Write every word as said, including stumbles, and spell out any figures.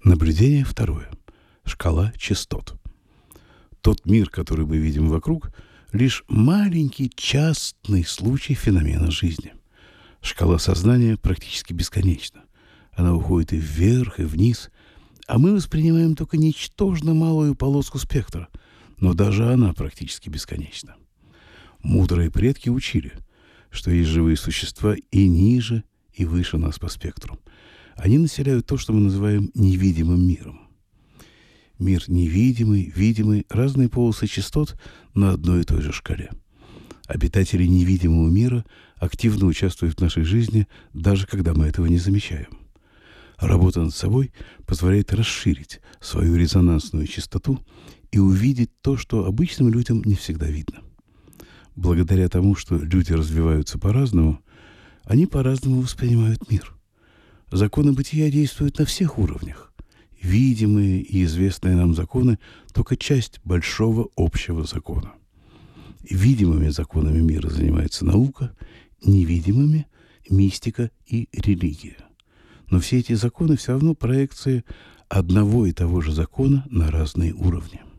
Наблюдение второе. Шкала частот. Тот мир, который мы видим вокруг, лишь маленький частный случай феномена жизни. Шкала сознания практически бесконечна. Она уходит и вверх, и вниз, а мы воспринимаем только ничтожно малую полоску спектра, но даже она практически бесконечна. Мудрые предки учили, что есть живые существа и ниже, и выше нас по спектру. Они населяют то, что мы называем невидимым миром. Мир невидимый, видимый, разные полосы частот на одной и той же шкале. Обитатели невидимого мира активно участвуют в нашей жизни, даже когда мы этого не замечаем. Работа над собой позволяет расширить свою резонансную частоту и увидеть то, что обычным людям не всегда видно. Благодаря тому, что люди развиваются по-разному, они по-разному воспринимают мир. Законы бытия действуют на всех уровнях. Видимые и известные нам законы – только часть большого общего закона. Видимыми законами мира занимается наука, невидимыми – мистика и религия. Но все эти законы все равно проекции одного и того же закона на разные уровни.